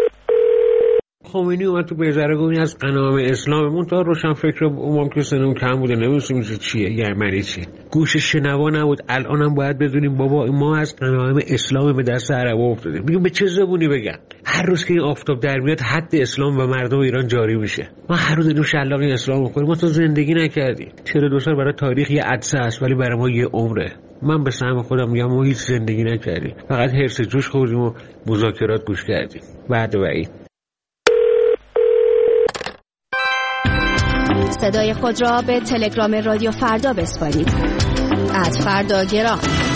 S21: خمینی اومد تو بیزاره گفت از قناعم اسلاممون تا روشن فکر امام که سنم کم بوده نمی‌دونیم چیه، یعنی چی. گوش شنوا نبود. الانم باید بدونیم بابا ما از قناعم اسلام به دست عربا افتادیم. میگم به چه زبونی بگن؟ هر روز که این آفتاب در میاد حد اسلام و مردم ایران جاری میشه. ما هر روز اینو شلاق اسلام می‌خوریم. ما تو زندگی نکردیم. 42 سال برای تاریخ یه عدسه است ولی برای ما یه عمره. من به سهم خودم میگم ما هیچ زندگی نکردیم. فقط هرس جوش خوردیم و مذاکرات گوش کردیم. بعد وعید
S22: صدای خود را به تلگرام رادیو فردا بسپارید. @فرداگرام.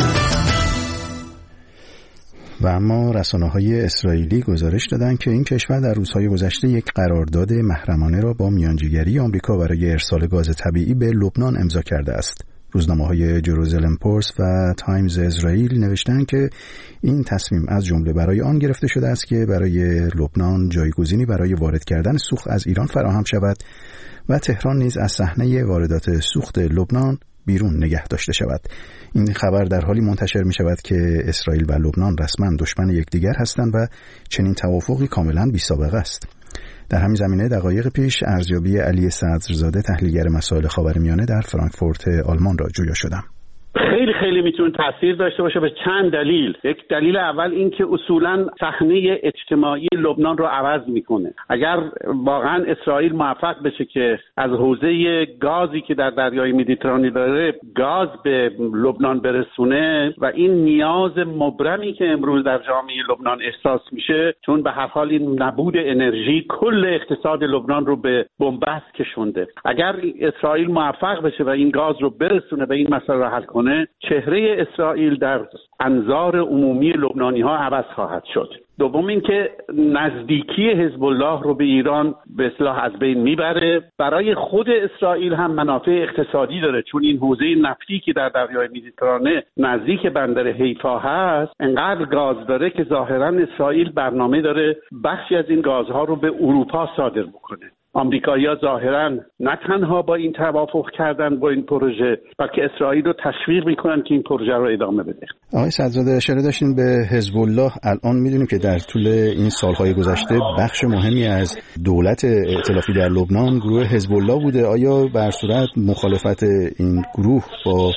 S1: و اما رسانه‌های اسرائیلی گزارش دادند که این کشور در روزهای گذشته یک قرارداد محرمانه را با میانجیگری آمریکا برای ارسال گاز طبیعی به لبنان امضا کرده است. روزنامه‌های جروزالم پست و تایمز اسرائیل نوشتند که این تصمیم از جمله برای آن گرفته شده است که برای لبنان جایگزینی برای وارد کردن سوخت از ایران فراهم شود و تهران نیز از صحنه واردات سوخت لبنان بیرون نگه داشته شود. این خبر در حالی منتشر می شود که اسرائیل و لبنان رسما دشمن یکدیگر هستند و چنین توافقی کاملا بی‌سابقه است. در همین زمینه دقایق پیش ارزیابی علی صدرزاده تحلیلگر مسائل خاورمیانه در فرانکفورت آلمان را جویا شدم.
S2: خیلی میتونه تاثیر داشته باشه به چند دلیل. یک دلیل اول این که اصولا صحنه اجتماعی لبنان رو عوض میکنه. اگر واقعا اسرائیل موفق بشه که از حوزه گازی که در دریای مدیترانه داره گاز به لبنان برسونه و این نیاز مبرمی که امروز در جامعه لبنان احساس میشه، چون به هر حال این نبود انرژی کل اقتصاد لبنان رو به بنبست کشونده، اگر اسرائیل موفق بشه و این گاز رو برسونه و این مسئله رو حل کنه، چهره اسرائیل در انظار عمومی لبنانی ها عوض خواهد شد. دوم این که نزدیکی حزب الله رو به ایران به اصطلاح از بین میبره. برای خود اسرائیل هم منافع اقتصادی داره، چون این حوزه نفتی که در دریای مدیترانه نزدیک بندر حیفا هست انقدر گاز داره که ظاهرا اسرائیل برنامه داره بخشی از این گازها رو به اروپا صادر بکنه. آمریکایی‌ها ظاهراً نه تنها با این توافق کردن با این پروژه، بلکه اسرائیل رو تشویق میکنن که این پروژه رو ادامه بده.
S1: آقای صدرزاده اشاره داشتین به حزب الله. الان میدونیم که در طول این سالهای گذشته بخش مهمی از دولت ائتلافی در لبنان گروه حزب الله بوده. آیا بر صورت مخالفت این گروه با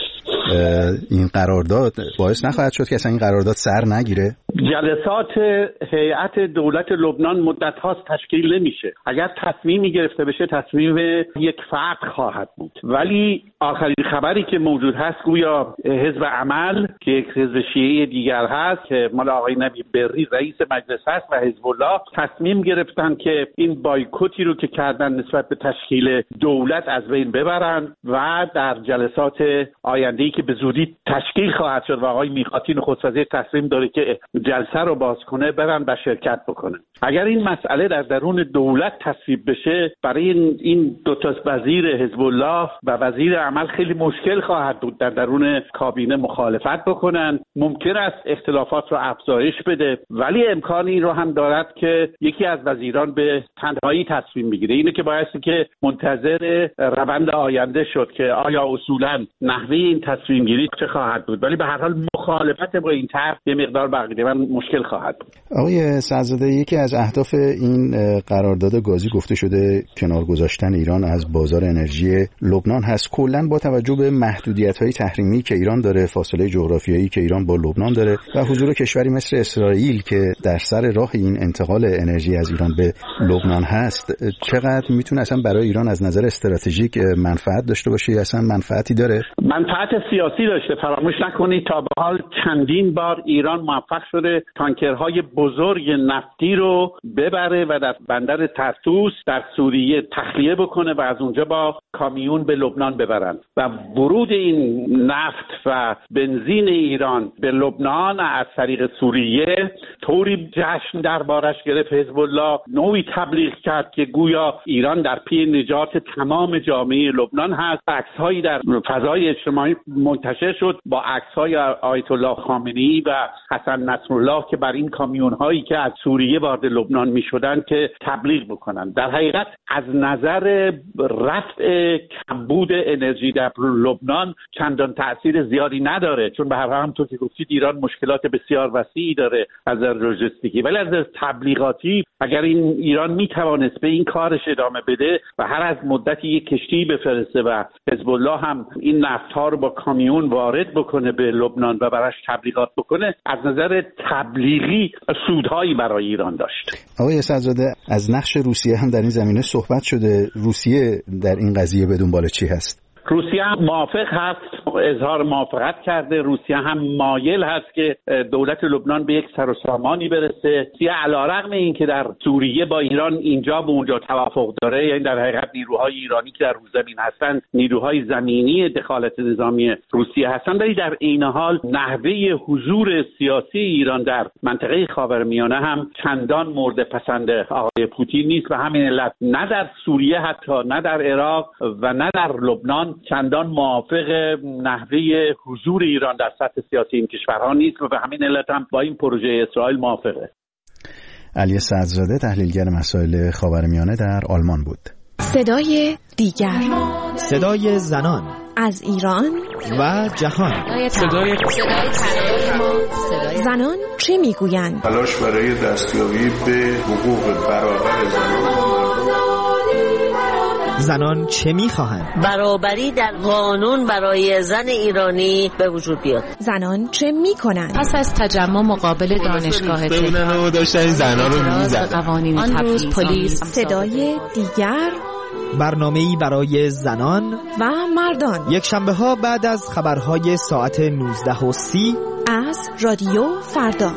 S1: این قرارداد باعث نخواهد شد که اصلا این قرارداد سر نگیره؟
S2: جلسات هیئت دولت لبنان مدت هاست تشکیل نمیشه. اگر تصمیمی گرفته بشه تصمیم یک فرد خواهد بود، ولی آخرین خبری که موجود هست گویا حزب عمل که یک حزب شیعی دیگر هست که مال آقای نبی بری رئیس مجلس هست و حزب الله تصمیم گرفتن که این بایکوتی رو که کردن نسبت به تشکیل دولت از بین ببرن و در جلسات آینده‌ای که به زودی تشکیل خواهد شد و آقای میقاتی نخست وزیر تصمیم داره که جلسه رو باز کنه برن و شرکت بکنن. اگر این مسئله در درون دولت تصویب بشه، برای این دو تا وزیر حزب الله و وزیر عمل خیلی مشکل خواهد بود در درون کابینه مخالفت بکنن. ممکن است اختلافات رو افزایش بده، ولی امکانی رو هم دارد که یکی از وزیران به تنهایی تصمیم بگیره. اینه که بایستی که منتظر روند آینده شد که آیا اصولا نحوه این تصمیم گیری چه خواهد بود، ولی به هر حال مخالفت با این طرح یه مقدار بقیده مشکل خواهد بود.
S1: آقای صدرزاده، یکی از اهداف این قرارداد گازی گفته شده کنار گذاشتن ایران از بازار انرژی لبنان هست. کلاً با توجه به محدودیت‌های تحریمی که ایران داره، فاصله جغرافیایی که ایران با لبنان داره و حضور کشوری مثل اسرائیل که در سر راه این انتقال انرژی از ایران به لبنان هست، چقدر میتونه اصلا برای ایران از نظر استراتژیک منفعت داشته باشه یا اصلا منفعتی داره؟
S2: منفعت سیاسی داشته. فراموش نکنید تا به حال چندین بار ایران موفق شده تانکرهای بزرگ نفتی رو ببره و در بندر طرطوس در سوریه تخلیه بکنه و از اونجا با کامیون به لبنان ببرن و ورود این نفت و بنزین ایران به لبنان از طریق سوریه طوری جشن دربارش گرفت. حزب الله نوعی تبلیغ کرد که گویا ایران در پی نجات تمام جامعه لبنان هست. عکس‌هایی در فضای اجتماعی منتشر شد با عکس‌های آیت الله خامنه‌ای و حسن نصرالله که بر این کامیون‌هایی که از سوریه وارد لبنان می‌شدند که تبلیغ بکنن. در حقیقت از نظر رفع کمبود انرژی در لبنان چندان تأثیر زیادی نداره، چون به هر حال همونطور که گفتید ایران مشکلات بسیار وسیعی داره از نظر لوجستیکی، ولی از نظر تبلیغاتی اگر این ایران میتوانست به این کارش ادامه بده و هر از مدتی یک کشتی بفرسته و حزب الله هم این نفت‌ها رو با کامیون وارد بکنه به لبنان و براش تبلیغات بکنه، از نظر تبلیغی سودهایی برای ایران داشت.
S1: آقای صدرزاده، از نقش روسیه هم در این زمینه صحبت شده. روسیه در این قضیه به دنبال چی هست؟
S2: روسیه هم موافق هست، اظهار موافقت کرده. روسیه هم مایل هست که دولت لبنان به یک سر و سامانی برسه. روسیه علیرغم این که در سوریه با ایران اینجا و اونجا توافق داره، یعنی در حقیقت نیروهای ایرانی که در زمین هستن نیروهای زمینی دخالت نظامی روسیه هستن، ولی در عین حال نحوه حضور سیاسی ایران در منطقه خاورمیانه هم چندان مورد پسند آقای پوتین نیست و همین علت نه در سوریه حتی نه در عراق و نه در لبنان چندان موافق نحوه حضور ایران در سطح سیاسی این کشورها نیست و به همین علت هم با این پروژه اسرائیل موافقه.
S1: علی صدرزاده تحلیلگر مسائل خاورمیانه در آلمان بود.
S22: صدای دیگر،
S3: صدای زنان
S22: از ایران
S3: و جهان.
S22: صدای زنان چه میگویند؟
S6: تلاش برای دستیابی به حقوق برابر
S3: زنان چه میخواهند؟
S23: برابری در قانون برای زن ایرانی به وجود بیاد.
S22: زنان چه میکنند؟
S24: پس از تجمع مقابل دانشگاه
S21: تهران داشتن زنان رو
S24: میزدن.
S22: آن روز پلیس صدای دیگر،
S3: برنامه‌ای برای زنان
S22: و مردان،
S3: یک شنبه ها بعد از خبرهای ساعت 19:30
S22: از رادیو فردا.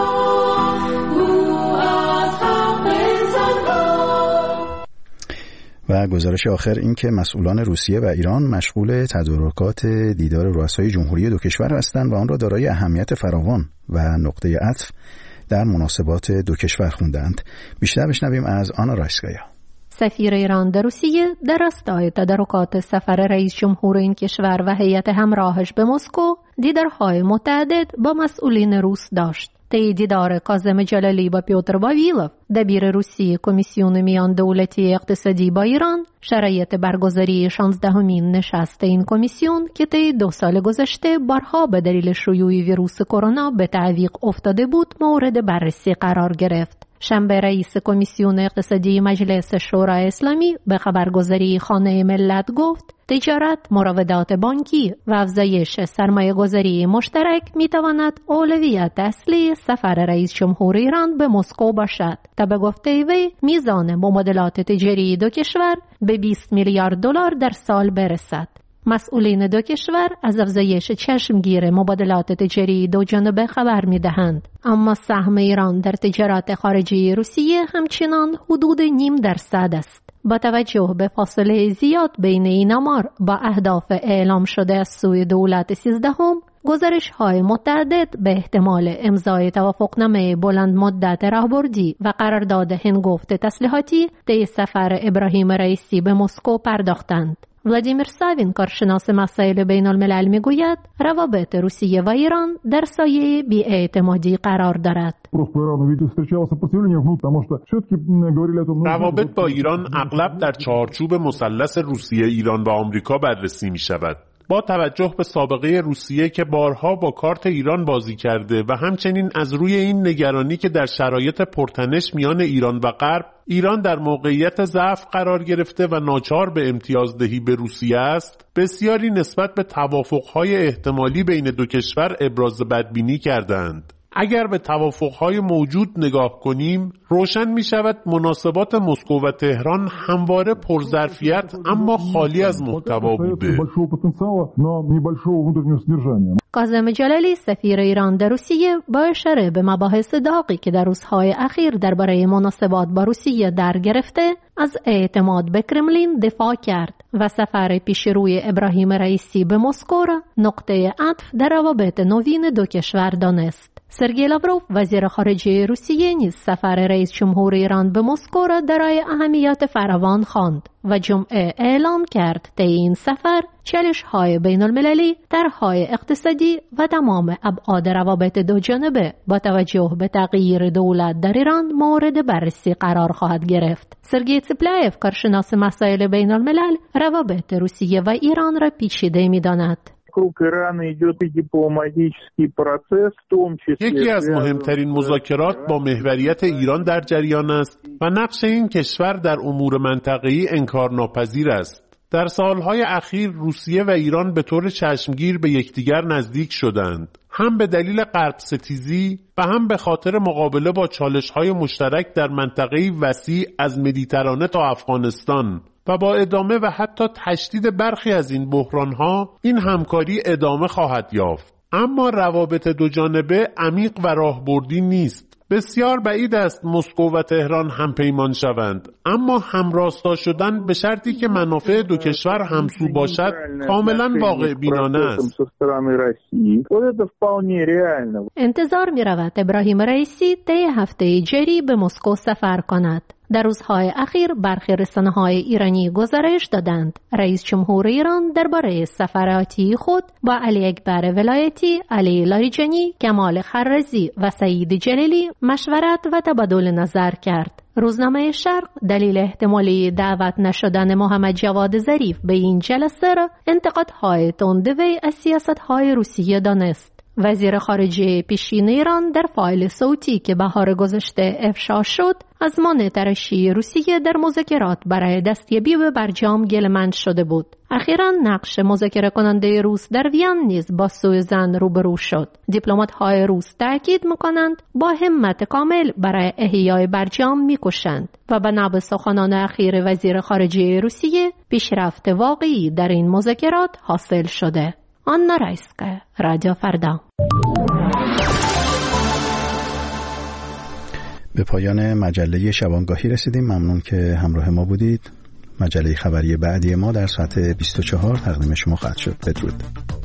S1: و گزارش آخر این که مسئولان روسیه و ایران مشغول تدارکات دیدار رؤسای جمهوری دو کشور هستند و آن را دارای اهمیت فراوان و نقطه عطف در مناسبات دو کشور خوندند. بیشتر بشنویم از آنا رایسکایا.
S25: سفیر ایران در روسیه در راستای تدارکات سفر رئیس جمهور این کشور و هیئت همراهش به مسکو دیدارهای متعدد با مسئولین روس داشت. طی دیدار کاظم جلالی با پیوتر باویلوف، دبیر روسی کمیسیون میان دولتی اقتصادی با ایران، شرایط برگزاری 16مین نشست این کمیسیون که طی 2 سال گذشته بارها به دلیل شیوع ویروس کرونا به تعویق افتاده بود مورد بررسی قرار گرفت. شنبه رئیس کمیسیون اقتصادی مجلس شورای اسلامی به خبرگزاری خانه ملت گفت تجارت، مراودات بانکی و افزایش سرمایه‌گذاری مشترک می‌تواند اولویت اصلی سفر رئیس جمهور ایران به مسکو باشد تا به گفته وی میزان مبادلات تجاری دو کشور به 20 میلیارد دلار در سال برسد. مسئولین دو کشور از افزایش چشمگیر مبادلات تجاری دو جانبه خبر می‌دهند، اما سهم ایران در تجارت خارجی روسیه همچنان حدود 0.5% است. با توجه به فاصله زیاد بین این آمار با اهداف اعلام شده از سوی دولت 13ام، گزارش‌های متعدد به احتمال امضای توافقنامه بلند مدت راهبردی و قرارداد هنگفت تسلیحاتی طی سفر ابراهیم رئیسی به مسکو پرداختند. ولادیمیر ساوین، کارشناس مسائل بین الملل، میگوید روابط روسیه و ایران در سایه بی‌اعتمادی قرار دارد.
S26: روابط با ایران اغلب در چارچوب مثلث روسیه، ایران و آمریکا بررسی می شود. با توجه به سابقه روسیه که بارها با کارت ایران بازی کرده و همچنین از روی این نگرانی که در شرایط پرتنش میان ایران و غرب، ایران در موقعیت ضعف قرار گرفته و ناچار به امتیازدهی به روسیه است، بسیاری نسبت به توافقهای احتمالی بین دو کشور ابراز بدبینی کردند. اگر به توافقهای موجود نگاه کنیم، روشن می شود مناسبات مسکو و تهران همواره پرظرفیت اما خالی از محتوا بوده.
S25: کاظم جلالی، سفیر ایران در روسیه، با اشاره به مباحث داغی که در روزهای اخیر درباره مناسبات با روسیه در گرفته، از اعتماد به کرملین دفاع کرد و سفر پیشروی ابراهیم رئیسی به مسکو را نقطه عطف در روابط نوین دو کشور دانست. سرگئی لاوروف، وزیر خارجه روسیه، نیز سفر رئیس جمهور ایران به مسکو را دارای اهمیت فراوان خواند و جمعه اعلام کرد طی این سفر چالش‌های بین‌المللی، طرح‌های اقتصادی و تمام ابعاد روابط دو جانبه با توجه به تغییر دولت در ایران مورد بررسی قرار خواهد گرفت. سرگئی تسپلایف، کارشناس مسائل بین‌الملل، روابط روسیه و ایران را پیچیده می‌داند.
S26: یکی از مهمترین مذاکرات با محوریت ایران در جریان است و نقش این کشور در امور منطقه‌ای انکارناپذیر است. در سالهای اخیر روسیه و ایران به طور چشمگیر به یکدیگر نزدیک شدند، هم به دلیل غرب ستیزی و هم به خاطر مقابله با چالش‌های مشترک در منطقه‌ای وسیع از مدیترانه تا افغانستان، و با ادامه و حتی تشدید برخی از این بحران‌ها این همکاری ادامه خواهد یافت. اما روابط دو جانبه عمیق و راهبردی نیست. بسیار بعید است مسکو و تهران هم پیمان شوند، اما همراستا شدن به شرطی که منافع دو کشور همسو باشد کاملا واقع بینانه است.
S25: انتظار می رود ابراهیم رئیسی طی هفته جری به مسکو سفر کند. در روزهای اخیر برخی رسانه‌های ایرانی گزارش دادند رئیس جمهور ایران درباره سفر آتی خود با علی اکبر ولایتی، علی لاریجانی، کمال خرزی و سعید جلیلی مشورت و تبادل نظر کرد. روزنامه شرق دلیل احتمالی دعوت نشدن محمد جواد ظریف به این جلسه را انتقادهای تند وی از سیاست‌های روسیه دانست. وزیر خارجه پیشین ایران در فایل صوتی که بهار گذشته افشا شد از مانع ترشی روسیه در مذاکرات برای دستیابی به برجام گله‌مند شده بود. اخیراً نقش مذاکره کننده روس در وین نیز با سوءظن روبرو شد. دیپلمات‌های روس تاکید می‌کنند با همت کامل برای احیای برجام می‌کوشند و بنا به سخنان اخیر وزیر خارجه روسیه پیشرفت واقعی در این مذاکرات حاصل شده. آنا رایسکا، رادیو فردا.
S1: به پایان مجله شبانگاهی رسیدیم. ممنون که همراه ما بودید. مجله خبری بعدی ما در ساعت 24 تقدیم شما خواهد شد. بدرود.